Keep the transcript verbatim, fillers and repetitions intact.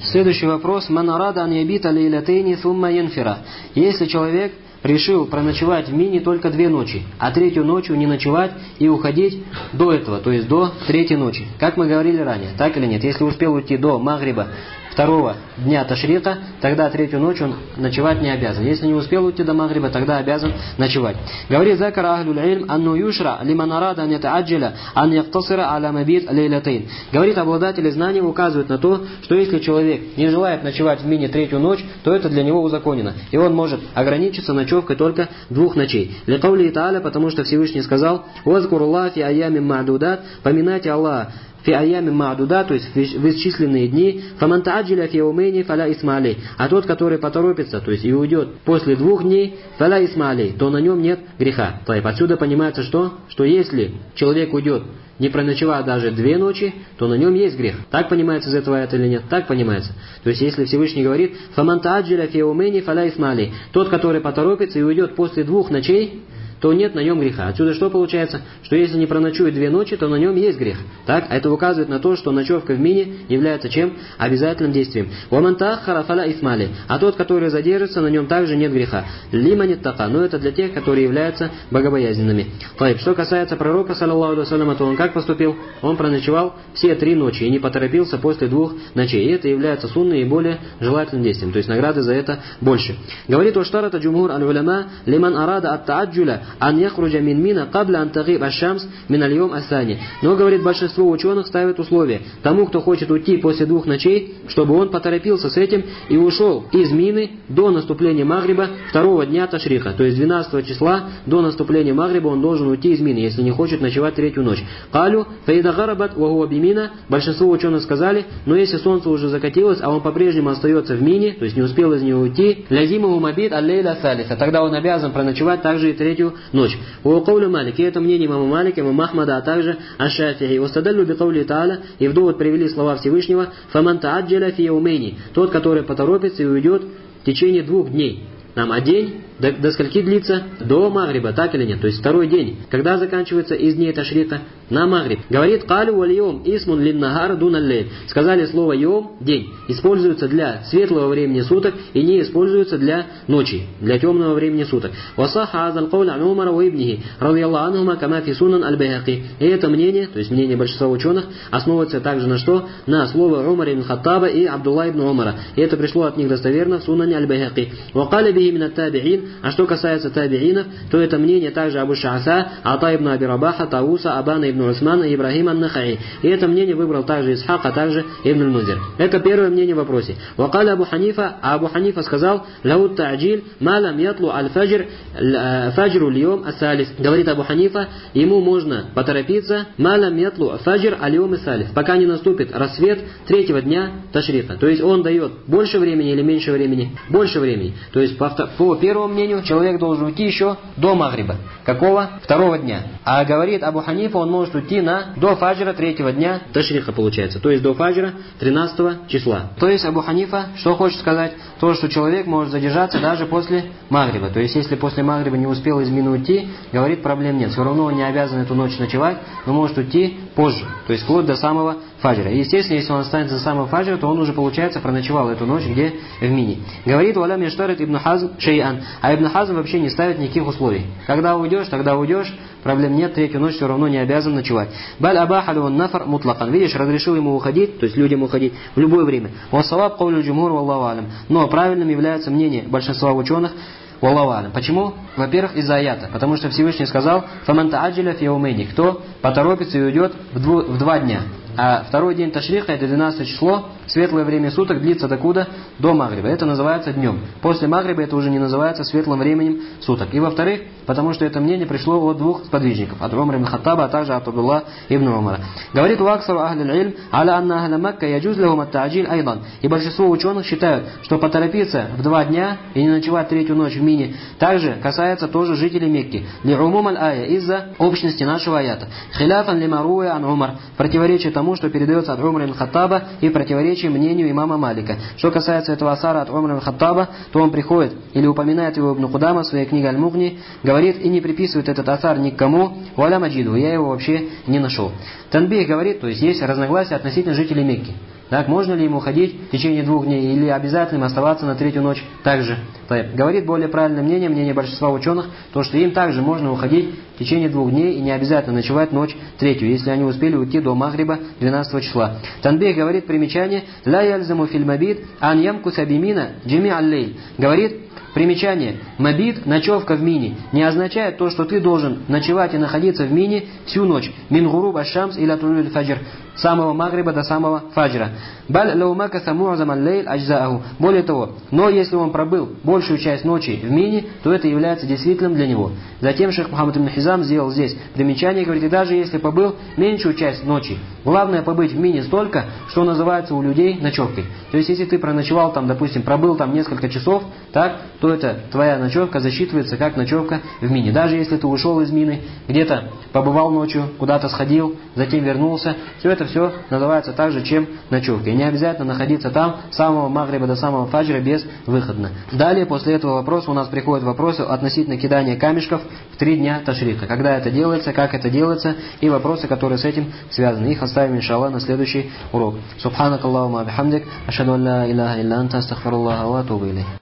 Следующий вопрос. Ман арада ан ябита лейлатейни сумма янфира. Если человек решил проночевать в Мине только две ночи, а третью ночью не ночевать и уходить до этого, то есть до третьей ночи. Как мы говорили ранее, так или нет? Если успел уйти до Магриба второго дня Ташрика, тогда третью ночь он ночевать не обязан. Если не успел уйти до Магриба, тогда обязан ночевать. Говорит закара ахлюль ильм анну юшра лиман арада ан ятааджиля ан яктасира аля мабит лейлатейн. Говорит, обладатели знаний указывают на то, что если человек не желает ночевать в Мине третью ночь, то это для него узаконено. И он может ограничиться ночевкой только двух ночей. Ликаули тааля, потому что Всевышний сказал: «Вазкуруллах фи айямин ма'дудат», поминайте Аллаха фи айямин ма'дудат, то есть в исчисленные дни, фаман та'аджиля фи яумейни фаля исма алей. А тот, который поторопится, то есть и уйдет после двух дней, фаля исма алей, то на нем нет греха. То есть отсюда понимается, что? Что если человек уйдет, не проночевав даже две ночи, то на нем есть грех. Так понимается из этого аята или нет? Так понимается. То есть если Всевышний говорит: «Фаман та'аджиля фи яумейни фаля исма алей», тот, который поторопится и уйдет после двух ночей, то нет на нем греха. Отсюда что получается? Что если не проночует две ночи, то на нем есть грех. Так? Это указывает на то, что ночевка в Мине является чем? Обязательным действием. «Ваман тааххара фаля исма алей». А тот, который задержится, на нем также нет греха. «Лиман иттака». Но это для тех, которые являются богобоязненными. Так, что касается пророка, саллаллаху алейхи ва саллям, то он как поступил? Он проночевал все три ночи и не поторопился после двух ночей. И это является сунной и более желательным действием. То есть награды за это больше. Говорит: «Уштарата джумхур аль-уляма лиман арада ат-та'аджуля ан яхруджа мин мина кабля ан тагиб аш-шамс мин аль-йом ас-сани». Но, говорит, большинство ученых ставят условие тому, кто хочет уйти после двух ночей, чтобы он поторопился с этим и ушел из Мины до наступления Магриба второго дня Ташриха. То есть двенадцатого числа до наступления Магриба он должен уйти из Мины, если не хочет ночевать третью ночь. Калю фаида гарабат ва хуа бимина. Большинство ученых сказали: но если солнце уже закатилось, а он по-прежнему остается в Мине, то есть не успел из него уйти, лязимаху мабит аль-лейля салиса, тогда он обязан проночевать также и третью ночь. «Уакауля Малик», и это мнение имама Малика, имама Ахмада, а также аш-Шафи'и. «Вастадаллю бикаули та'аля», и в довод привели слова Всевышнего: «Фаман та'аджаля фи яумейни», тот, который поторопится и уйдет в течение двух дней. Нам а день до, до скольки длится? До Магриба, так или нет? То есть второй день. Когда заканчивается из дней Ташрика? На Магриб. Говорит: «Калю валь-йом исмун лин-нагар дун-аль-лейль». Сказали слово «йом» – день. Используется для светлого времени суток и не используется для ночи, для темного времени суток. «Васаха азал кауль ан Умара ва ибнихи, радiyallahu анхума, кама фи сунан аль-Байхақи». И это мнение, то есть мнение большинства ученых, основывается также на что? На слово Умара ибн Хаттаба и Абдулла ибн Умара. И это пришло от них достоверно в сунане аль-Байхақи. «Вакаля бихи мин ат-таби'ин». А что касается таби'инов, то это мнение также Абу Ша'са, Ата ибн Аби Рабаха, Тауса, Абана ибн Усмана и Ибрахима ан-Нахаи. И это мнение выбрал также Исхак, а также Ибн аль-Мунзир. Это первое мнение в вопросе. «Вакаля Абу Ханифа», а Абу Ханифа сказал: «Лаут та'джиль малам ятлу аль-фаджр фаджру льем асалис». Говорит Абу Ханифа, ему можно поторопиться малам ятлу фаджр аль-йом асалис, пока не наступит рассвет третьего дня Ташрика. То есть он дает больше времени или меньше времени? Больше времени. То есть по, по первому мнению человек должен уйти еще до Магриба. Какого? Второго дня. А говорит Абу Ханифа, он может уйти на до фаджра третьего дня Ташриха, получается. То есть до фаджра тринадцатого числа. То есть Абу Ханифа что хочет сказать? То, что человек может задержаться даже после Магриба. То есть если после Магриба не успел из Мины уйти, говорит, проблем нет. Все равно он не обязан эту ночь ночевать, но может уйти позже. То есть вплоть до самого фаджра. И естественно, если он останется до самого фаджра, то он уже, получается, проночевал эту ночь где? В Мине. Говорит «Валям яштарит Ибн Хазм шей'ан». А Ибн Хазм вообще не ставит никаких условий. Когда уйдешь, тогда уйдешь, проблем нет, третью ночь все равно не обязан ночевать. «Баль абахалю он нафар мутлакан». Видишь, разрешил ему уходить, то есть людям уходить в любое время. «Вассалаб каулю джумхур валлаху алям». Но правильным является мнение большинства ученых, валлаху алям. Почему? Во-первых, из-за аята. Потому что Всевышний сказал: «Фаман та'аджаля фи яумейни». Кто поторопится и уйдет в, дву, в два дня. А второй день Ташриха, это двенадцатое число, светлое время суток длится докуда? До Магриба. Это называется днем. После Магриба это уже не называется светлым временем суток. И во-вторых, потому что это мнение пришло от двух сподвижников, от Умара ибн Хаттаба, а также от Абдулла ибн Умара. Говорит: «Ваксару ахлил ильм аля анна ахля Макка яджуз лахум ат-та'джиль айдан». И большинство ученых считают, что поторопиться в два дня и не ночевать третью ночь в Мине также касается тоже жителей Мекки. Ли умум аль-ая, из-за общности нашего аята. Хиляфан ли маруя ан Умар, противоречие тому, что передается от Умара ибн Хаттаба, и противоречие мнению имама Малика. Что касается этого асара от Умара ибн Хаттаба, то он приходит или упоминает его Ибн Кудама в своей книге Аль-Мугни, говорит и не приписывает этот асар никому, валя маджиду, я его вообще не нашел. Танбих говорит, то есть есть разногласия относительно жителей Мекки. Так, можно ли ему ходить в течение двух дней или обязательно оставаться на третью ночь также? Говорит более правильное мнение, мнение большинства ученых, то что им также можно уходить в течение двух дней и не обязательно ночевать ночь третью, если они успели уйти до Магриба двенадцатого числа. Танбих говорит примечание «Ла яльзаму филь мабит ан ямкуса бимина джими аллей». Говорит примечание «Мабит, ночевка в мине, не означает то, что ты должен ночевать и находиться в мине всю ночь. Мин гуруб аш-шамс иля тулуль фаджр». С самого Магриба до самого Фаджра. Баль лаумакаса муазам аллейль аджзааху. Более того, но если он пробыл большую часть ночи в мине, то это является действительным для него. Затем шейх Мухаммад ибн Хизам сделал здесь примечание, говорит, и даже если побыл меньшую часть ночи, главное побыть в мине столько, что называется у людей ночевкой. То есть, если ты проночевал там, допустим, пробыл там несколько часов, так, то это твоя ночевка засчитывается как ночевка в мине. Даже если ты ушел из мины, где-то побывал ночью, куда-то сходил, затем вернулся, все это все называется также, чем ночевка. И не обязательно находиться там с самого Магриба до самого Фаджра без выхода. Далее, после этого вопроса, у нас приходят вопросы относительно кидания камешков в три дня ташрика. Когда это делается, как это делается, и вопросы, которые с этим связаны. Их оставим, иншаллах, на следующий урок. Субханак Аллахума бихамдик, ашхаду ан ла илляха илля анта, астагфируллаха ва атубу илейх.